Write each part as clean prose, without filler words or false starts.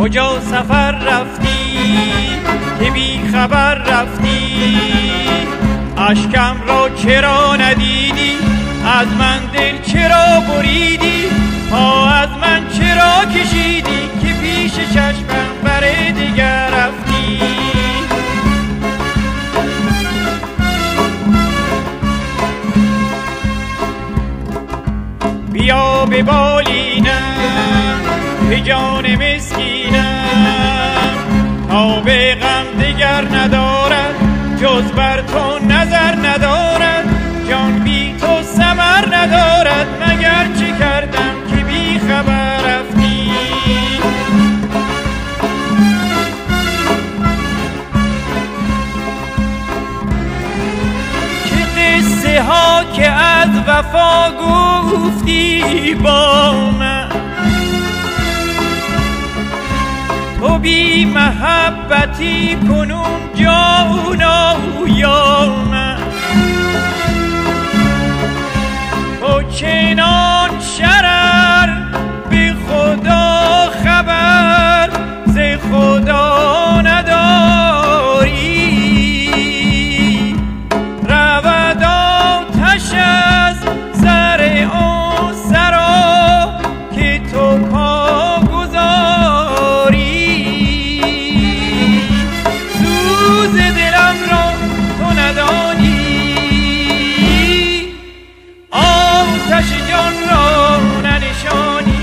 کجا سفر رفتی که بی خبر رفتی؟ اشکم را چرا ندیدی؟ از من دل چرا بریدی؟ پا از من چرا کشیدی که پیش چشمم بر دیگر رفتی؟ بیا به بالینم به جان مسکینم، تا به غم دگر ندارد جز بر تو نظر ندارد. جان بی تو ثمر ندارد، مگر چه کردم که بی خبر رفتی؟ چه قصه ها که از وفا گفتی با من، تو بی محبتی کنون جانا یا من. تو چنان شرر به خدا خبر ز خدا نداری، رود آتش از سر آن سرا که تو پا گذاری. سوز دلم را تو ندانی، آتش جان را ننشانی.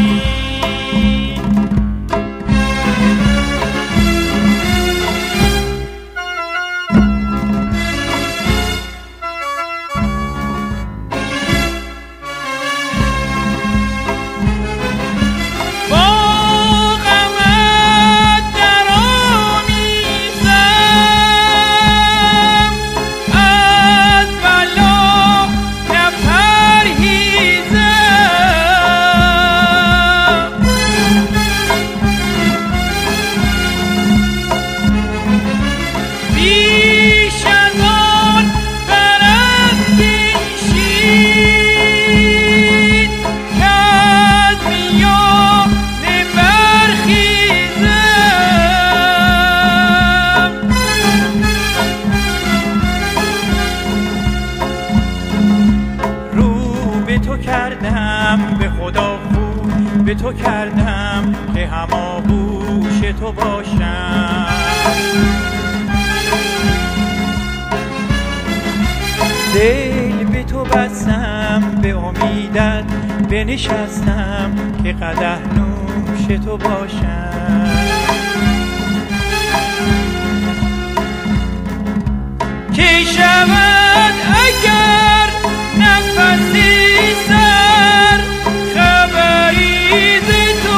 به خدا خود به تو کردم که هماغوش تو باشم. دل به تو بستم به امیدت بنشستم که قدح نوش تو باشم. که شود اگر نفسی سر خبری ز تو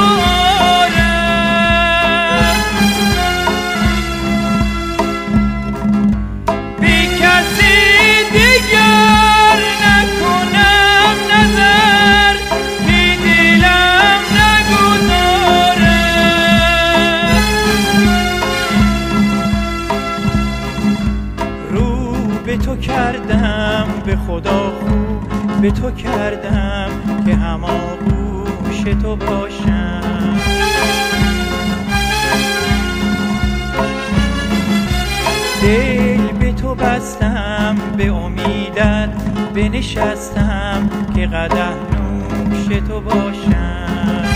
آرم، به کسی دیگر نکنم نظر که دلم نگذارم. رو به تو کردم به خدا خوب به تو کردم که هماغوش تو باشم. دل به تو بستم به امیدت بنشستم که قدح نوش تو باشم.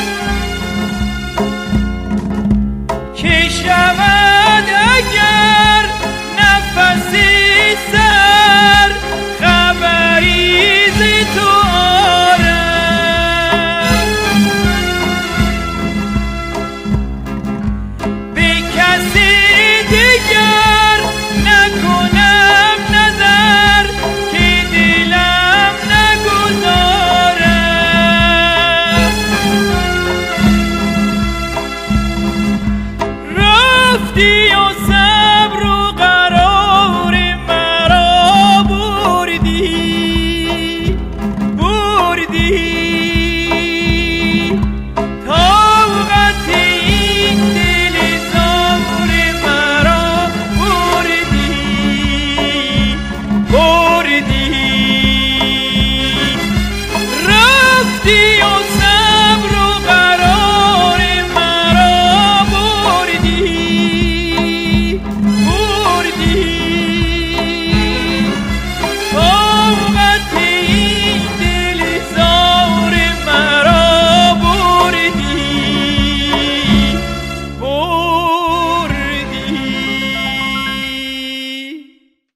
که شود اگر